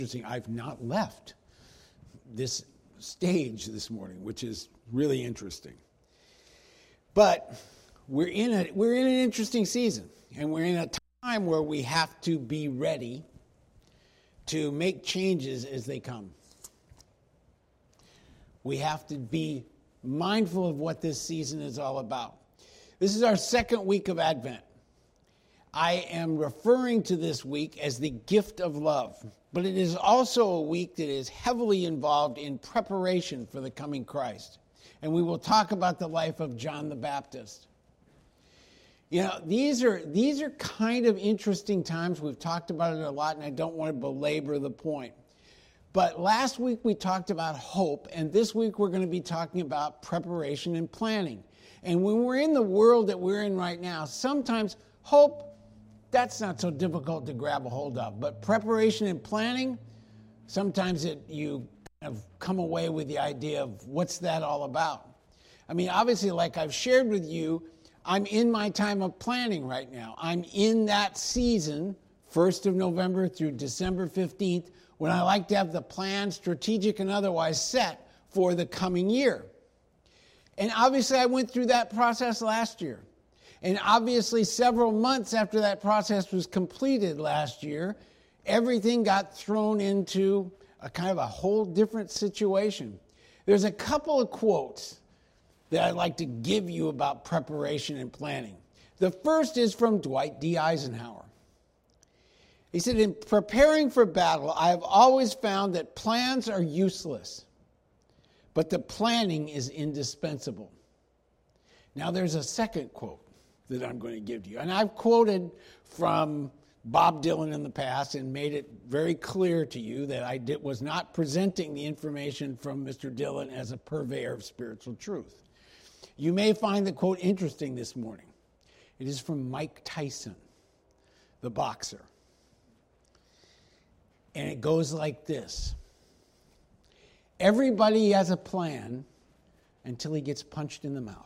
interesting. I've not left this stage this morning, which is really interesting. But we're in an interesting season, and we're in a time where we have to be ready to make changes as they come. We have to be mindful of what this season is all about. This is our second week of Advent. I am referring to this week as the gift of love, but it is also a week that is heavily involved in preparation for the coming Christ. And we will talk about the life of John the Baptist. You know, these are kind of interesting times. We've talked about it a lot, and I don't want to belabor the point. But last week we talked about hope, and this week we're going to be talking about preparation and planning. And when we're in the world that we're in right now, sometimes hope, that's not so difficult to grab a hold of. But preparation and planning, sometimes you kind of come away with the idea of what's that all about. I mean, obviously, like I've shared with you, I'm in my time of planning right now. I'm in that season, 1st of November through December 15th, when I like to have the plan, strategic and otherwise, set for the coming year. And obviously, I went through that process last year. And obviously, several months after that process was completed last year, everything got thrown into a kind of a whole different situation. There's a couple of quotes that I'd like to give you about preparation and planning. The first is from Dwight D. Eisenhower. He said, "In preparing for battle, I have always found that plans are useless, but the planning is indispensable." Now, there's a second quote that I'm going to give to you. And I've quoted from Bob Dylan in the past and made it very clear to you that I was not presenting the information from Mr. Dylan as a purveyor of spiritual truth. You may find the quote interesting this morning. It is from Mike Tyson, the boxer. And it goes like this: "Everybody has a plan until he gets punched in the mouth."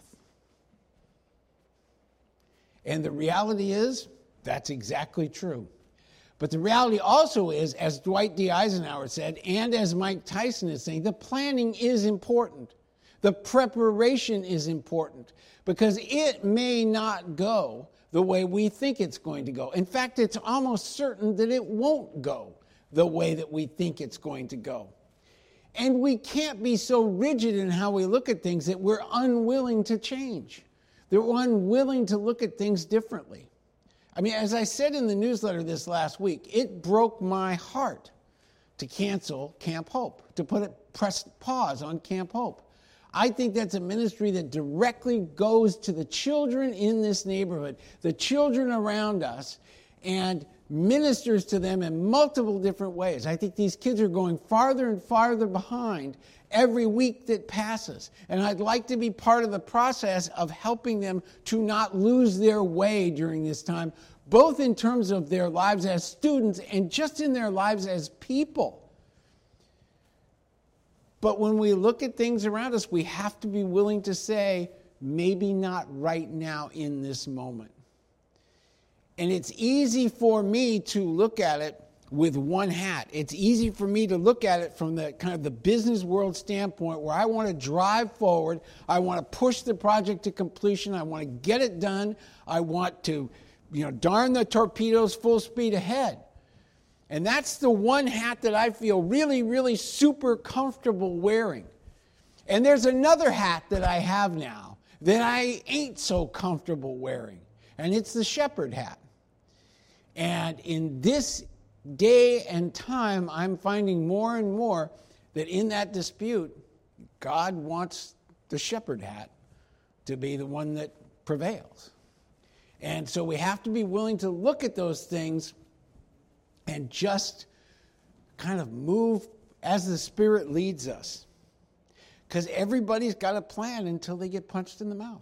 And the reality is, that's exactly true. But the reality also is, as Dwight D. Eisenhower said, and as Mike Tyson is saying, the planning is important. The preparation is important, because it may not go the way we think it's going to go. In fact, it's almost certain that it won't go the way that we think it's going to go. And we can't be so rigid in how we look at things that we're unwilling to change. They're unwilling to look at things differently. I mean, as I said in the newsletter this last week, it broke my heart to cancel Camp Hope, to press pause on Camp Hope. I think that's a ministry that directly goes to the children in this neighborhood, the children around us, and ministers to them in multiple different ways. I think these kids are going farther and farther behind every week that passes. And I'd like to be part of the process of helping them to not lose their way during this time, both in terms of their lives as students and just in their lives as people. But when we look at things around us, we have to be willing to say, maybe not right now in this moment. And it's easy for me to look at it with one hat. It's easy for me to look at it from the kind of the business world standpoint, where I want to drive forward. I want to push the project to completion. I want to get it done. I want to, darn the torpedoes full speed ahead. And that's the one hat that I feel really, really super comfortable wearing. And there's another hat that I have now that I ain't so comfortable wearing. And it's the shepherd hat. And in this day and time, I'm finding more and more that in that dispute, God wants the shepherd hat to be the one that prevails. And so we have to be willing to look at those things and just kind of move as the Spirit leads us. Because everybody's got a plan until they get punched in the mouth.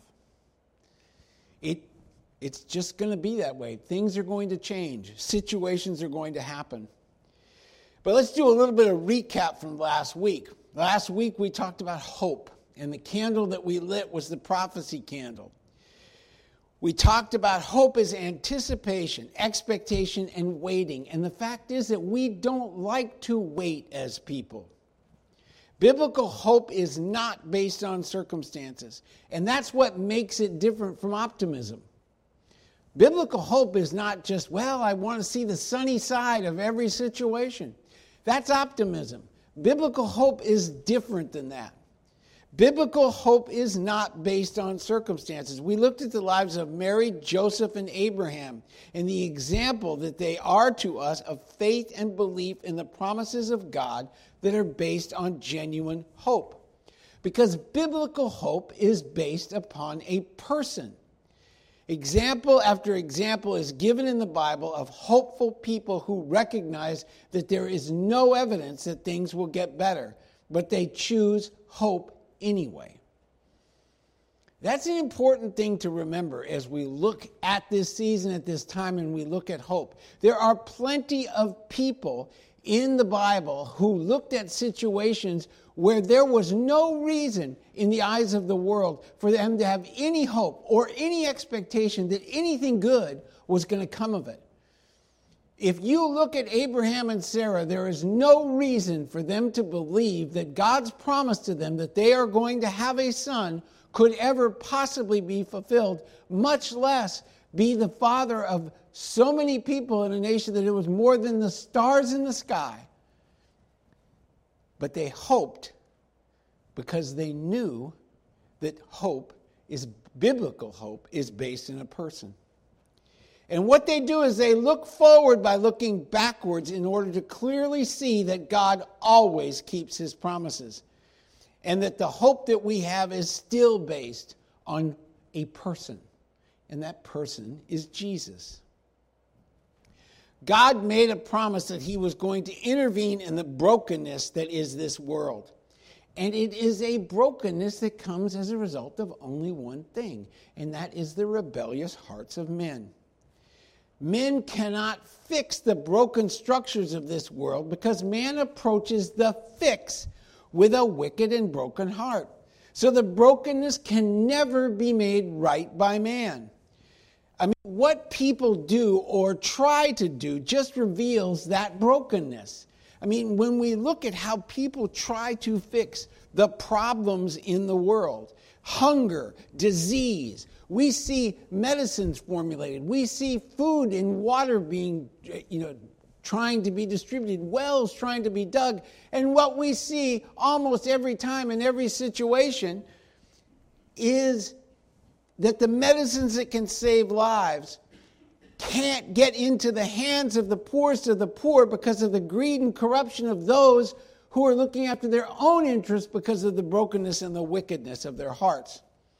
It's just going to be that way. Things are going to change. Situations are going to happen. But let's do a little bit of recap from last week. Last week we talked about hope, and the candle that we lit was the prophecy candle. We talked about hope as anticipation, expectation, and waiting. And the fact is that we don't like to wait as people. Biblical hope is not based on circumstances. And that's what makes it different from optimism. Biblical hope is not just, well, I want to see the sunny side of every situation. That's optimism. Biblical hope is different than that. Biblical hope is not based on circumstances. We looked at the lives of Mary, Joseph, and Abraham and the example that they are to us of faith and belief in the promises of God that are based on genuine hope. Because biblical hope is based upon a person. Example after example is given in the Bible of hopeful people who recognize that there is no evidence that things will get better, but they choose hope anyway. That's an important thing to remember as we look at this season, at this time, and we look at hope. There are plenty of people in the Bible who looked at situations where there was no reason in the eyes of the world for them to have any hope or any expectation that anything good was going to come of it. If you look at Abraham and Sarah, there is no reason for them to believe that God's promise to them that they are going to have a son could ever possibly be fulfilled, much less be the father of so many people in a nation that it was more than the stars in the sky. But they hoped because they knew that biblical hope is based in a person. And what they do is they look forward by looking backwards in order to clearly see that God always keeps his promises. And that the hope that we have is still based on a person. And that person is Jesus. God made a promise that he was going to intervene in the brokenness that is this world. And it is a brokenness that comes as a result of only one thing, and that is the rebellious hearts of men. Men cannot fix the broken structures of this world because man approaches the fix with a wicked and broken heart. So the brokenness can never be made right by man. I mean, what people do or try to do just reveals that brokenness. I mean, when we look at how people try to fix the problems in the world, hunger, disease, we see medicines formulated, we see food and water being, trying to be distributed, wells trying to be dug, and what we see almost every time in every situation is that the medicines that can save lives can't get into the hands of the poorest of the poor because of the greed and corruption of those who are looking after their own interests because of the brokenness and the wickedness of their hearts.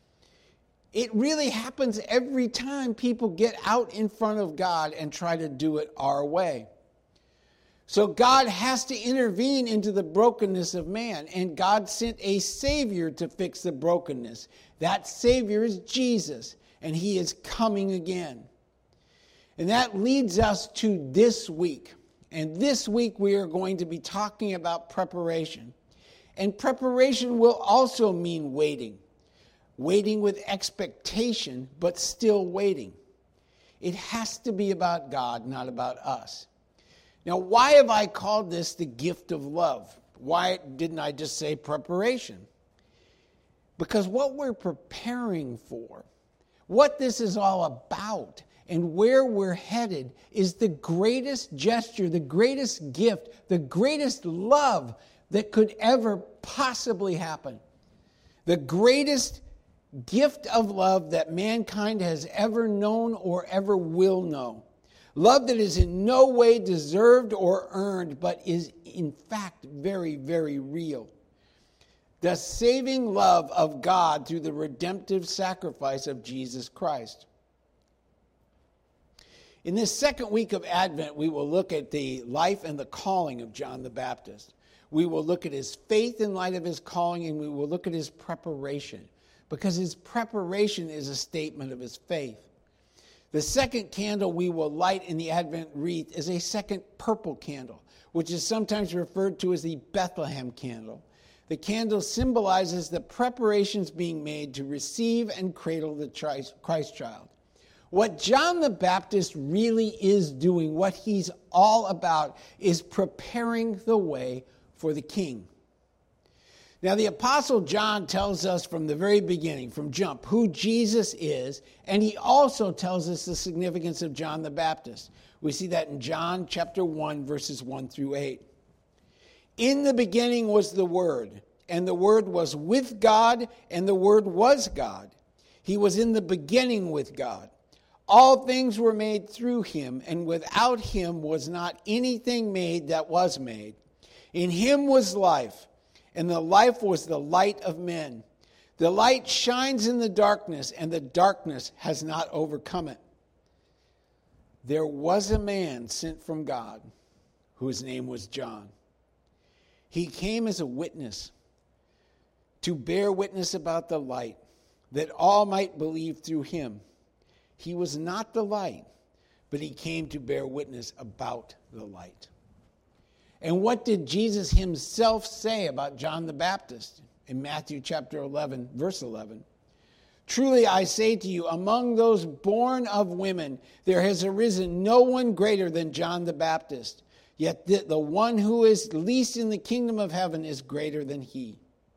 It really happens every time people get out in front of God and try to do it our way. So God has to intervene into the brokenness of man, and God sent a Savior to fix the brokenness. That Savior is Jesus, and he is coming again. And that leads us to this week. And this week we are going to be talking about preparation. And preparation will also mean waiting. Waiting with expectation, but still waiting. It has to be about God, not about us. Now, why have I called this the gift of love? Why didn't I just say preparation? Because what we're preparing for, what this is all about, and where we're headed is the greatest gesture, the greatest gift, the greatest love that could ever possibly happen. The greatest gift of love that mankind has ever known or ever will know. Love that is in no way deserved or earned, but is in fact very, very real. The saving love of God through the redemptive sacrifice of Jesus Christ. In this second week of Advent, we will look at the life and the calling of John the Baptist. We will look at his faith in light of his calling, and we will look at his preparation, because his preparation is a statement of his faith. The second candle we will light in the Advent wreath is a second purple candle, which is sometimes referred to as the Bethlehem candle. The candle symbolizes the preparations being made to receive and cradle the Christ child. What John the Baptist really is doing, what he's all about, is preparing the way for the king. Now, the Apostle John tells us from the very beginning, from jump, who Jesus is, and he also tells us the significance of John the Baptist. We see that in John chapter 1, verses 1 through 8. In the beginning was the Word, and the Word was with God, and the Word was God. He was in the beginning with God. All things were made through him, and without him was not anything made that was made. In him was life, and the life was the light of men. The light shines in the darkness, and the darkness has not overcome it. There was a man sent from God, whose name was John. He came as a witness, to bear witness about the light, that all might believe through him. He was not the light, but he came to bear witness about the light. And what did Jesus himself say about John the Baptist in Matthew chapter 11, verse 11? Truly I say to you, among those born of women, there has arisen no one greater than John the Baptist. Yet the one who is least in the kingdom of heaven is greater than he.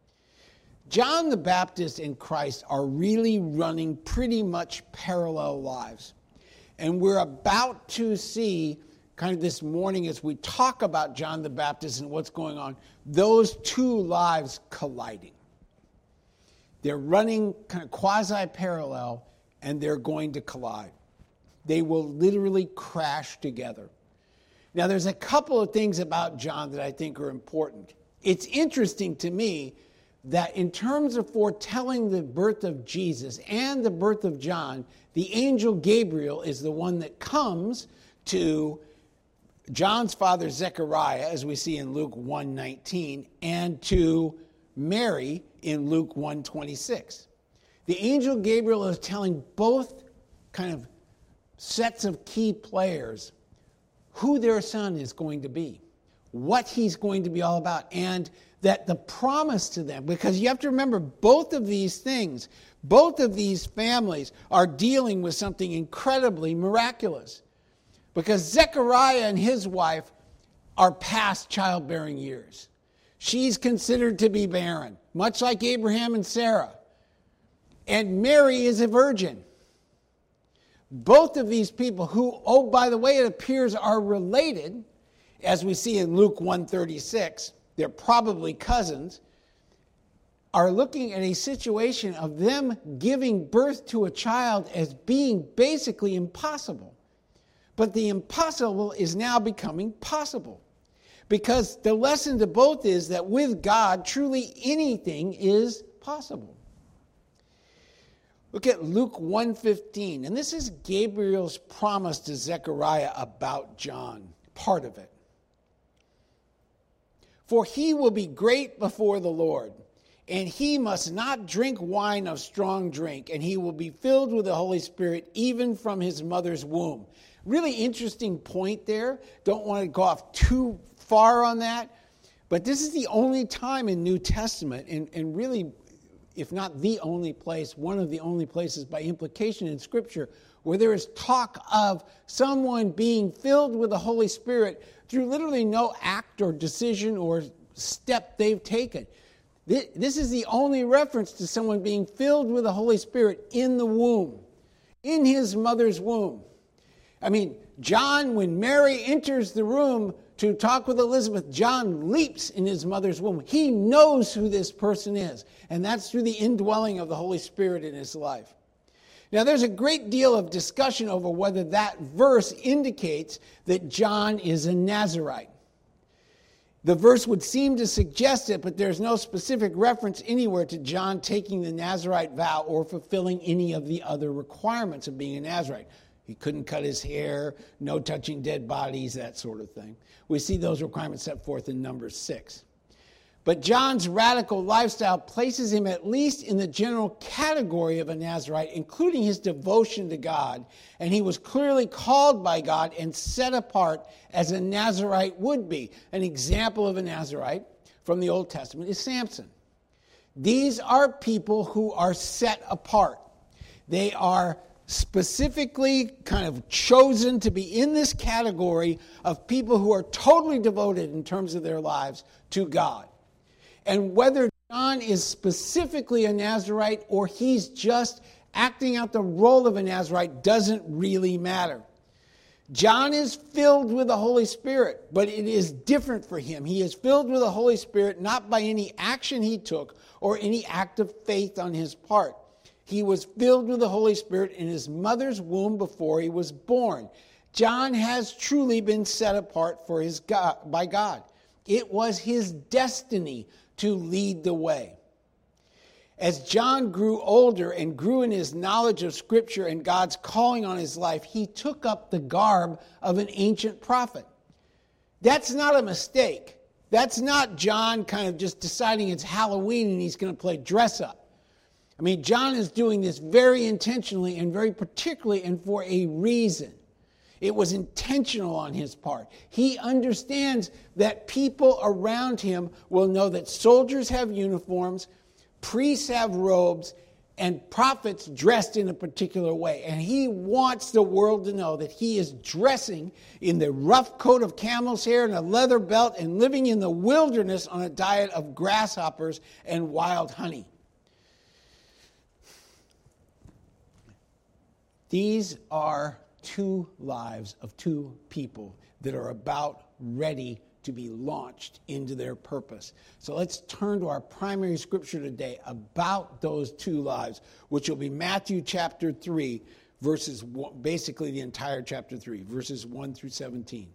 John the Baptist and Christ are really running pretty much parallel lives. And we're about to see, kind of this morning as we talk about John the Baptist and what's going on, those two lives colliding. They're running kind of quasi-parallel, and they're going to collide. They will literally crash together. Now, there's a couple of things about John that I think are important. It's interesting to me that in terms of foretelling the birth of Jesus and the birth of John, the angel Gabriel is the one that comes to John's father Zechariah, as we see in Luke 1:19, and to Mary in Luke 1:26. The angel Gabriel is telling both kind of sets of key players who their son is going to be, what he's going to be all about, and that the promise to them, because you have to remember both of these things, both of these families are dealing with something incredibly miraculous. Because Zechariah and his wife are past childbearing years. She's considered to be barren, much like Abraham and Sarah. And Mary is a virgin. Both of these people who, oh, by the way, it appears are related, as we see in Luke 1:36, they're probably cousins, are looking at a situation of them giving birth to a child as being basically impossible. But the impossible is now becoming possible. Because the lesson to both is that with God, truly anything is possible. Look at Luke 1:15, and this is Gabriel's promise to Zechariah about John, part of it. For he will be great before the Lord, and he must not drink wine of strong drink, and he will be filled with the Holy Spirit even from his mother's womb. Really interesting point there. Don't want to go off too far on that. But this is the only time in New Testament, and really, if not the only place, one of the only places by implication in Scripture, where there is talk of someone being filled with the Holy Spirit through literally no act or decision or step they've taken. This is the only reference to someone being filled with the Holy Spirit in the womb, in his mother's womb. I mean, John, when Mary enters the room to talk with Elizabeth, John leaps in his mother's womb. He knows who this person is, and that's through the indwelling of the Holy Spirit in his life. Now, there's a great deal of discussion over whether that verse indicates that John is a Nazirite. The verse would seem to suggest it, but there's no specific reference anywhere to John taking the Nazirite vow or fulfilling any of the other requirements of being a Nazirite. He couldn't cut his hair, no touching dead bodies, that sort of thing. We see those requirements set forth in Numbers 6. But John's radical lifestyle places him at least in the general category of a Nazirite, including his devotion to God. And he was clearly called by God and set apart as a Nazirite would be. An example of a Nazirite from the Old Testament is Samson. These are people who are set apart. They are specifically kind of chosen to be in this category of people who are totally devoted in terms of their lives to God. And whether John is specifically a Nazirite or he's just acting out the role of a Nazirite doesn't really matter. John is filled with the Holy Spirit, but it is different for him. He is filled with the Holy Spirit not by any action he took or any act of faith on his part. He was filled with the Holy Spirit in his mother's womb before he was born. John has truly been set apart for by God. It was his destiny to lead the way. As John grew older and grew in his knowledge of Scripture and God's calling on his life, he took up the garb of an ancient prophet. That's not a mistake. That's not John kind of just deciding it's Halloween and he's going to play dress up. I mean, John is doing this very intentionally and very particularly and for a reason. It was intentional on his part. He understands that people around him will know that soldiers have uniforms, priests have robes, and prophets dressed in a particular way. And he wants the world to know that he is dressing in the rough coat of camel's hair and a leather belt and living in the wilderness on a diet of grasshoppers and wild honey. These are two lives of two people that are about ready to be launched into their purpose. So let's turn to our primary scripture today about those two lives, which will be Matthew chapter 3, verses basically the entire chapter 3, verses 1 through 17.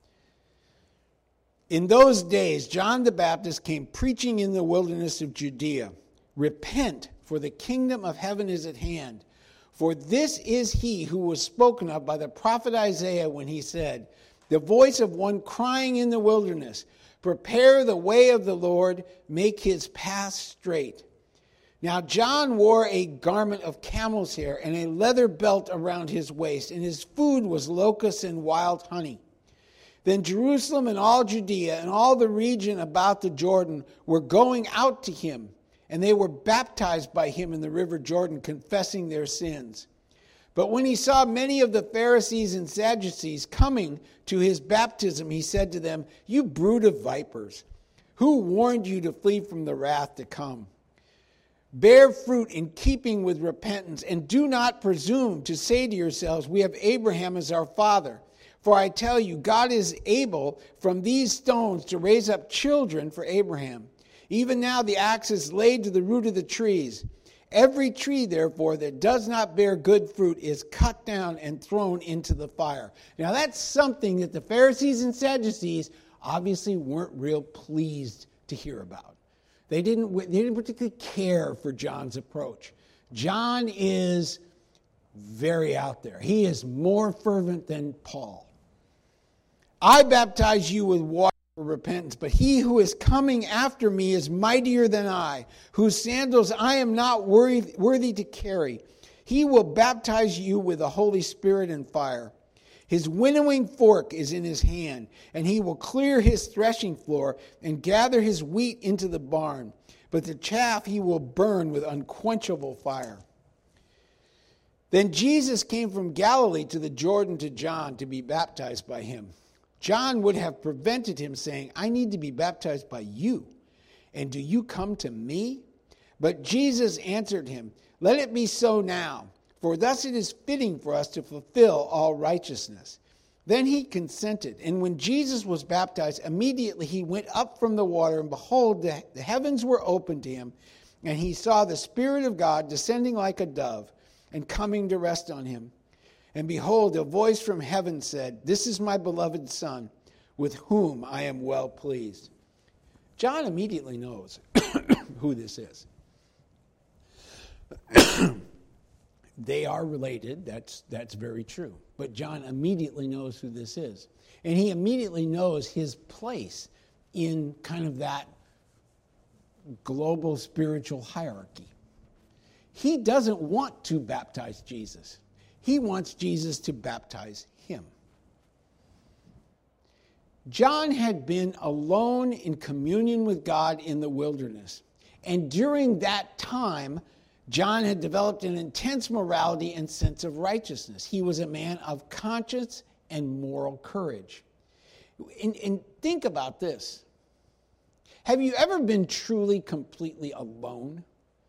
In those days, John the Baptist came preaching in the wilderness of Judea, "Repent, for the kingdom of heaven is at hand. For this is he who was spoken of by the prophet Isaiah when he said, 'The voice of one crying in the wilderness, prepare the way of the Lord, make his path straight.' Now John wore a garment of camel's hair and a leather belt around his waist, and his food was locusts and wild honey. Then Jerusalem and all Judea and all the region about the Jordan were going out to him, and they were baptized by him in the river Jordan, confessing their sins. But when he saw many of the Pharisees and Sadducees coming to his baptism, he said to them, 'You brood of vipers, who warned you to flee from the wrath to come? Bear fruit in keeping with repentance, and do not presume to say to yourselves, we have Abraham as our father. For I tell you, God is able from these stones to raise up children for Abraham. Even now the axe is laid to the root of the trees. Every tree, therefore, that does not bear good fruit is cut down and thrown into the fire.'" Now that's something that the Pharisees and Sadducees obviously weren't real pleased to hear about. They didn't particularly care for John's approach. John is very out there. He is more fervent than Paul. "I baptize you with water for repentance, but he who is coming after me is mightier than I, whose sandals I am not worthy to carry. He will baptize you with the Holy Spirit and fire. His winnowing fork is in his hand, and he will clear his threshing floor and gather his wheat into the barn, but the chaff he will burn with unquenchable fire." Then Jesus came from Galilee to the Jordan to John to be baptized by him. John would have prevented him, saying, "I need to be baptized by you, and do you come to me?" But Jesus answered him, "Let it be so now, for thus it is fitting for us to fulfill all righteousness." Then he consented, and when Jesus was baptized, immediately he went up from the water, and behold, the heavens were opened to him, and he saw the Spirit of God descending like a dove and coming to rest on him. And behold, a voice from heaven said, "This is my beloved Son, with whom I am well pleased." John immediately knows who this is. They are related, that's very true. But John immediately knows who this is. And he immediately knows his place in kind of that global spiritual hierarchy. He doesn't want to baptize Jesus. He wants Jesus to baptize him. John had been alone in communion with God in the wilderness. And during that time, John had developed an intense morality and sense of righteousness. He was a man of conscience and moral courage. And think about this. Have you ever been truly, completely alone?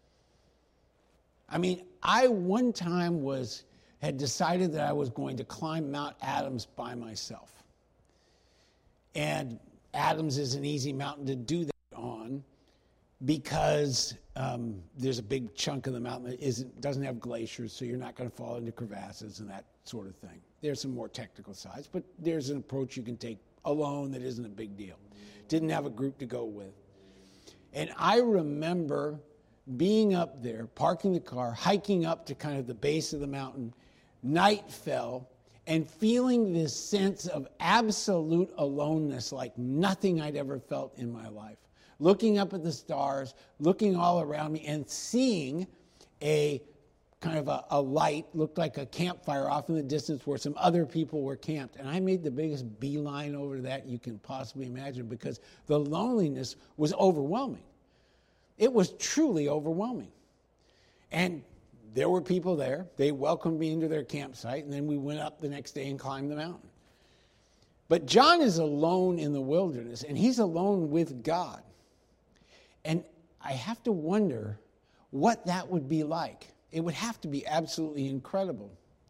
I mean, I one time had decided that I was going to climb Mount Adams by myself. And Adams is an easy mountain to do that on because there's a big chunk of the mountain that doesn't have glaciers, so you're not going to fall into crevasses and that sort of thing. There's some more technical sides, but there's an approach you can take alone that isn't a big deal. Didn't have a group to go with. And I remember being up there, parking the car, hiking up to kind of the base of the mountain. Night fell, and feeling this sense of absolute aloneness like nothing I'd ever felt in my life. Looking up at the stars, looking all around me, and seeing a kind of a light, looked like a campfire off in the distance where some other people were camped. And I made the biggest beeline over that you can possibly imagine because the loneliness was overwhelming. It was truly overwhelming. And there were people there. They welcomed me into their campsite, and then we went up the next day and climbed the mountain. But John is alone in the wilderness, and he's alone with God. And I have to wonder what that would be like. It would have to be absolutely incredible.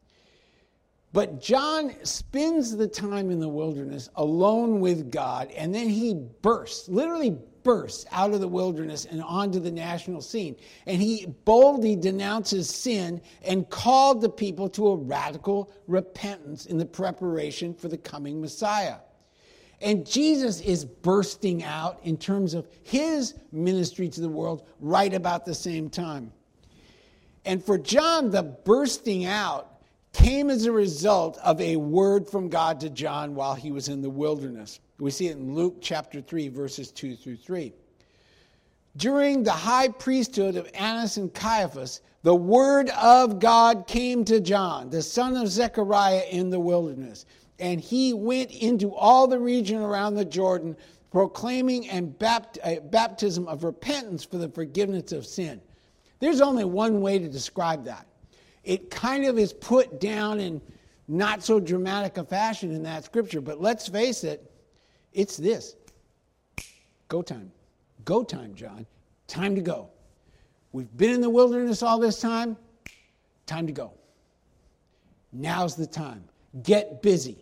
But John spends the time in the wilderness alone with God, and then he literally bursts out of the wilderness and onto the national scene. And he boldly denounces sin and called the people to a radical repentance in the preparation for the coming Messiah. And Jesus is bursting out in terms of his ministry to the world right about the same time. And for John, the bursting out came as a result of a word from God to John while he was in the wilderness. We see it in Luke chapter 3, verses 2 through 3. During the high priesthood of Annas and Caiaphas, the word of God came to John, the son of Zechariah, in the wilderness. And he went into all the region around the Jordan, proclaiming a baptism of repentance for the forgiveness of sin. There's only one way to describe that. It kind of is put down in not so dramatic a fashion in that scripture, but let's face it, it's this. Go time. Go time, John. Time to go. We've been in the wilderness all this time. Time to go. Now's the time. Get busy.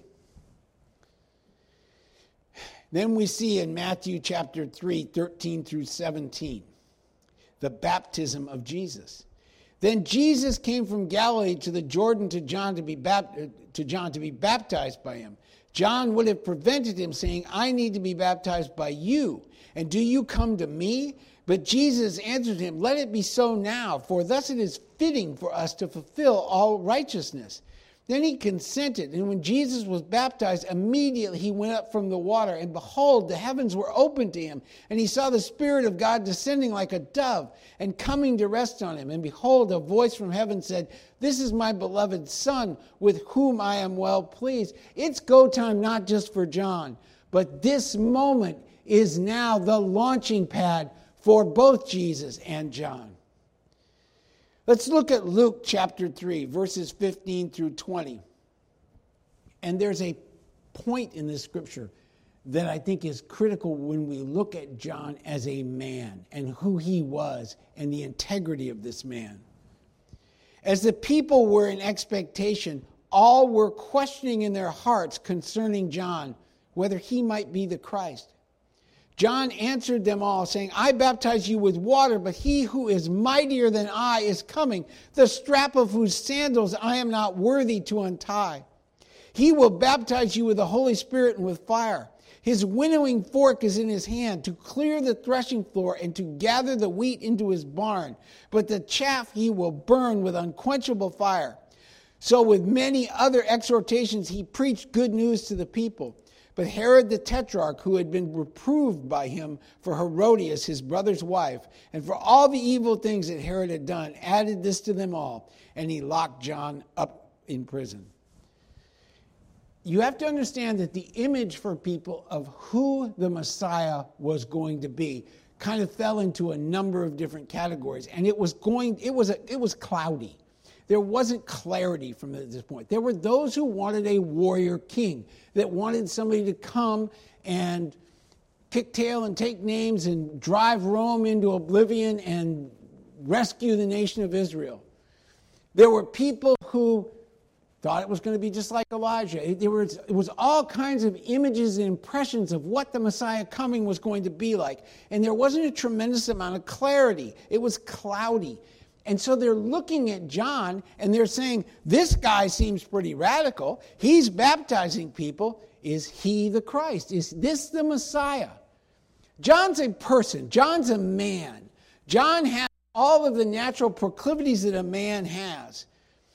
Then we see in Matthew chapter 3, 13 through 17, the baptism of Jesus. Then Jesus came from Galilee to the Jordan to John to be baptized by him. John would have prevented him, saying, I need to be baptized by you, and do you come to me? But Jesus answered him, let it be so now, for thus it is fitting for us to fulfill all righteousness. Then he consented, and when Jesus was baptized, immediately he went up from the water, and behold, the heavens were opened to him, and he saw the Spirit of God descending like a dove and coming to rest on him. And behold, a voice from heaven said, this is my beloved Son, with whom I am well pleased. It's go time not just for John, but this moment is now the launching pad for both Jesus and John. Let's look at Luke chapter 3, verses 15 through 20. And there's a point in this scripture that I think is critical when we look at John as a man and who he was and the integrity of this man. As the people were in expectation, all were questioning in their hearts concerning John, whether he might be the Christ. John answered them all, saying, I baptize you with water, but he who is mightier than I is coming, the strap of whose sandals I am not worthy to untie. He will baptize you with the Holy Spirit and with fire. His winnowing fork is in his hand to clear the threshing floor and to gather the wheat into his barn, but the chaff he will burn with unquenchable fire. So with many other exhortations he preached good news to the people. But Herod the Tetrarch, who had been reproved by him for Herodias, his brother's wife, and for all the evil things that Herod had done, added this to them all, and he locked John up in prison. You have to understand that the image for people of who the Messiah was going to be kind of fell into a number of different categories, and it was cloudy. There wasn't clarity from this point. There were those who wanted a warrior king, that wanted somebody to come and kick tail and take names and drive Rome into oblivion and rescue the nation of Israel. There were people who thought it was going to be just like Elijah. It was all kinds of images and impressions of what the Messiah coming was going to be like. And there wasn't a tremendous amount of clarity. It was cloudy. And so they're looking at John and they're saying, this guy seems pretty radical. He's baptizing people. Is he the Christ? Is this the Messiah? John's a person. John's a man. John has all of the natural proclivities that a man has.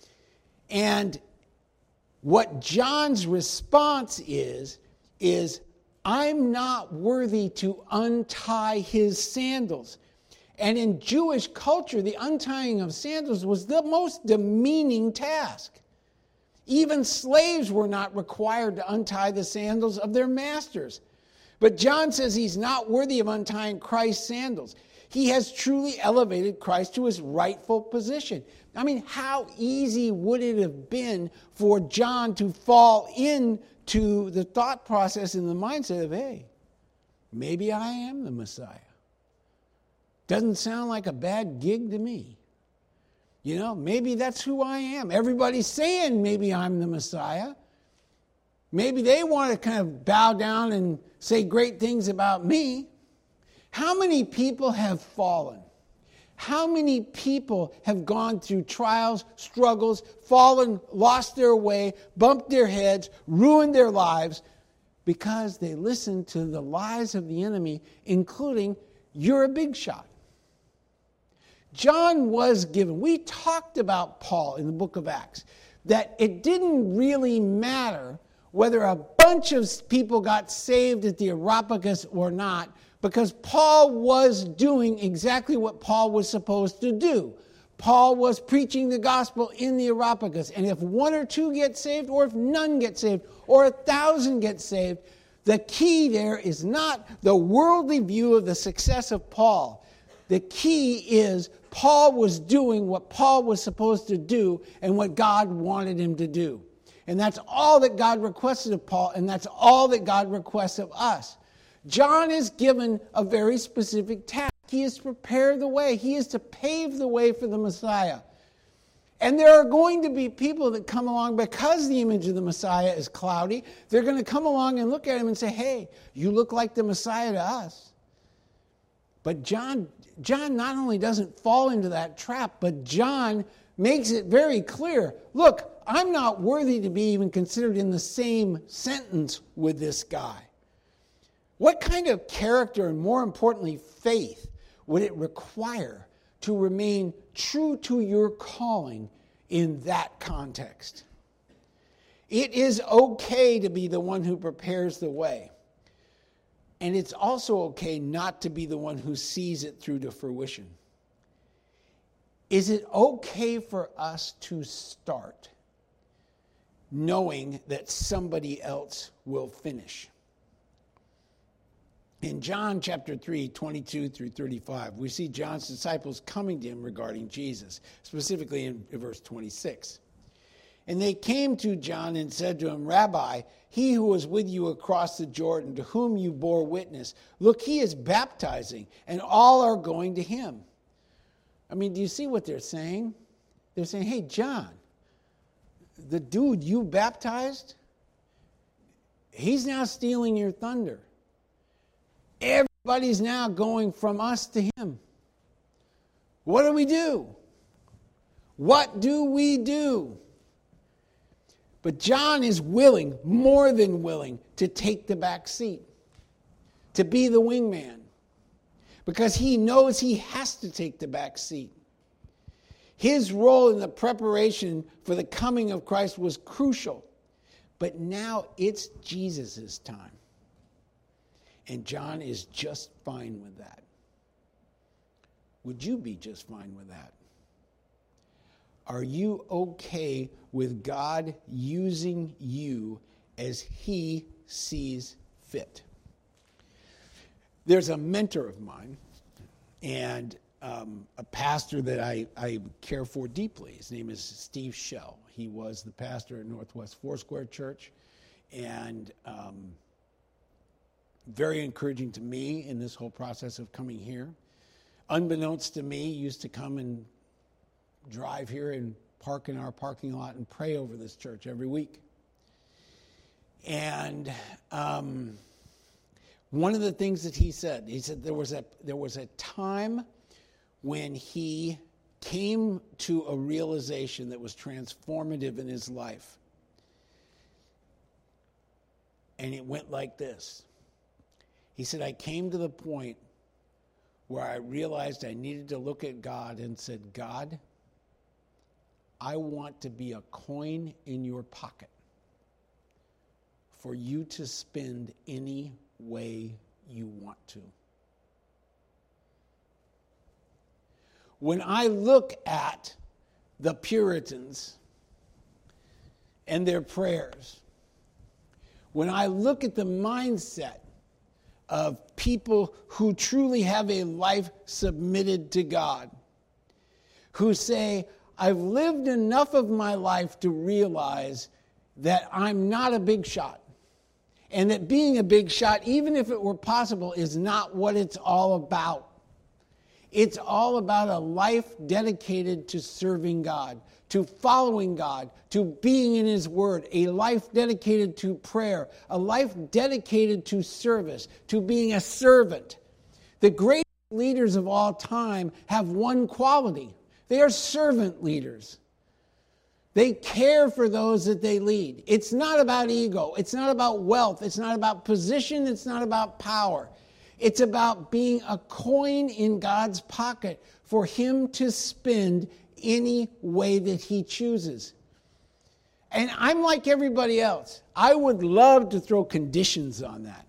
And what John's response is I'm not worthy to untie his sandals. And in Jewish culture, the untying of sandals was the most demeaning task. Even slaves were not required to untie the sandals of their masters. But John says he's not worthy of untying Christ's sandals. He has truly elevated Christ to his rightful position. I mean, how easy would it have been for John to fall into the thought process and the mindset of, hey, maybe I am the Messiah. Doesn't sound like a bad gig to me. You know, maybe that's who I am. Everybody's saying maybe I'm the Messiah. Maybe they want to kind of bow down and say great things about me. How many people have fallen? How many people have gone through trials, struggles, fallen, lost their way, bumped their heads, ruined their lives because they listened to the lies of the enemy, including, you're a big shot. John was given, we talked about Paul in the book of Acts, that it didn't really matter whether a bunch of people got saved at the Areopagus or not, because Paul was doing exactly what Paul was supposed to do. Paul was preaching the gospel in the Areopagus. And if one or two get saved, or if none get saved, or 1,000 get saved, the key there is not the worldly view of the success of Paul. The key is Paul was doing what Paul was supposed to do and what God wanted him to do. And that's all that God requested of Paul, and that's all that God requests of us. John is given a very specific task. He is to prepare the way. He is to pave the way for the Messiah. And there are going to be people that come along because the image of the Messiah is cloudy. They're going to come along and look at him and say, hey, you look like the Messiah to us. But John not only doesn't fall into that trap, but John makes it very clear, look, I'm not worthy to be even considered in the same sentence with this guy. What kind of character and, more importantly, faith would it require to remain true to your calling in that context? It is okay to be the one who prepares the way. And it's also okay not to be the one who sees it through to fruition. Is it okay for us to start knowing that somebody else will finish? In John chapter 3, 22 through 35, we see John's disciples coming to him regarding Jesus, specifically in verse 26. And they came to John and said to him, Rabbi, he who was with you across the Jordan, to whom you bore witness, look, he is baptizing, and all are going to him. I mean, do you see what they're saying? They're saying, hey, John, the dude you baptized, he's now stealing your thunder. Everybody's now going from us to him. What do we do? What do we do? But John is willing, more than willing, to take the back seat, to be the wingman, because he knows he has to take the back seat. His role in the preparation for the coming of Christ was crucial, but now it's Jesus' time. And John is just fine with that. Would you be just fine with that? Are you okay with God using you as he sees fit? There's a mentor of mine and a pastor that I care for deeply. His name is Steve Shell. He was the pastor at Northwest Foursquare Church, and very encouraging to me in this whole process of coming here. Unbeknownst to me, used to come and drive here and park in our parking lot and pray over this church every week. And one of the things that he said there was a time when he came to a realization that was transformative in his life. And it went like this. He said, I came to the point where I realized I needed to look at God and said, God, I want to be a coin in your pocket for you to spend any way you want to. When I look at the Puritans and their prayers, when I look at the mindset of people who truly have a life submitted to God, who say, I've lived enough of my life to realize that I'm not a big shot, and that being a big shot, even if it were possible, is not what it's all about. It's all about a life dedicated to serving God, to following God, to being in His Word, a life dedicated to prayer, a life dedicated to service, to being a servant. The greatest leaders of all time have one quality. They are servant leaders. They care for those that they lead. It's not about ego. It's not about wealth. It's not about position. It's not about power. It's about being a coin in God's pocket for Him to spend any way that He chooses. And I'm like everybody else. I would love to throw conditions on that.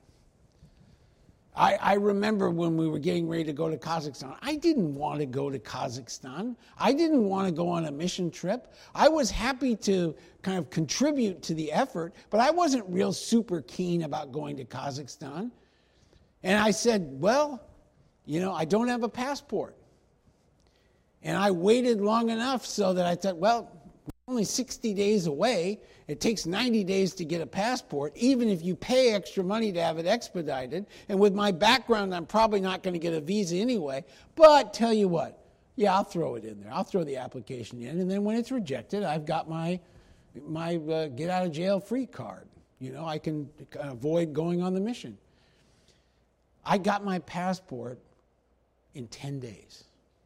I remember when we were getting ready to go to Kazakhstan, I didn't want to go to Kazakhstan. I didn't want to go on a mission trip. I was happy to kind of contribute to the effort, but I wasn't real super keen about going to Kazakhstan. And I said, well, I don't have a passport. And I waited long enough so that I thought, well, we're only 60 days away. It takes 90 days to get a passport, even if you pay extra money to have it expedited. And with my background, I'm probably not going to get a visa anyway. But tell you what, yeah, I'll throw it in there. I'll throw the application in. And then when it's rejected, I've got my get out of jail free card. I can avoid going on the mission. I got my passport in 10 days.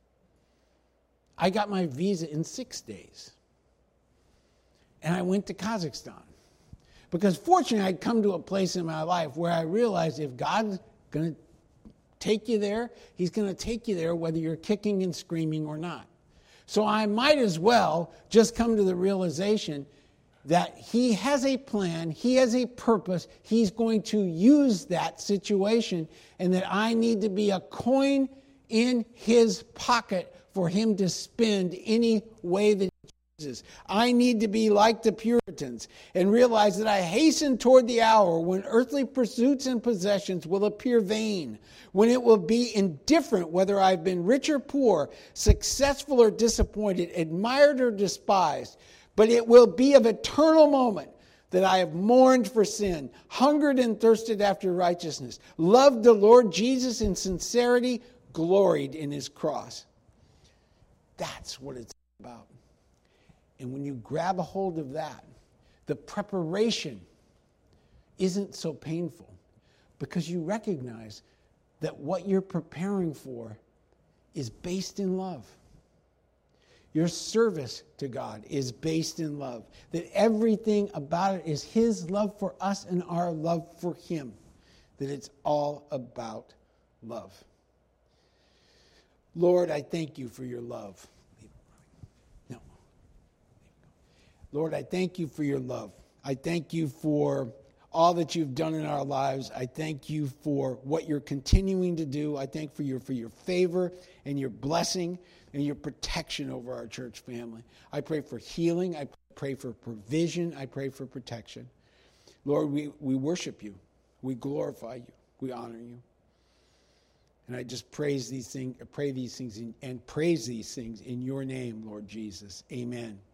I got my visa in 6 days. And I went to Kazakhstan. Because fortunately, I'd come to a place in my life where I realized if God's going to take you there, He's going to take you there whether you're kicking and screaming or not. So I might as well just come to the realization that He has a plan, He has a purpose, He's going to use that situation, and that I need to be a coin in His pocket for Him to spend any way that He chooses. I need to be like the Puritans and realize that I hasten toward the hour when earthly pursuits and possessions will appear vain, when it will be indifferent whether I've been rich or poor, successful or disappointed, admired or despised. But it will be of eternal moment that I have mourned for sin, hungered and thirsted after righteousness, loved the Lord Jesus in sincerity, gloried in His cross. That's what it's about. And when you grab a hold of that, the preparation isn't so painful because you recognize that what you're preparing for is based in love. Your service to God is based in love. That everything about it is His love for us and our love for Him. That it's all about love. Lord, I thank You for Your love. No. Lord, I thank You for Your love. I thank You for all that You've done in our lives. I thank You for what You're continuing to do. I thank for your favor and Your blessing and Your protection over our church family. I pray for healing. I pray for provision. I pray for protection. Lord, we worship You. We glorify You. We honor You. And I just pray these things and praise these things in your name, Lord Jesus. Amen.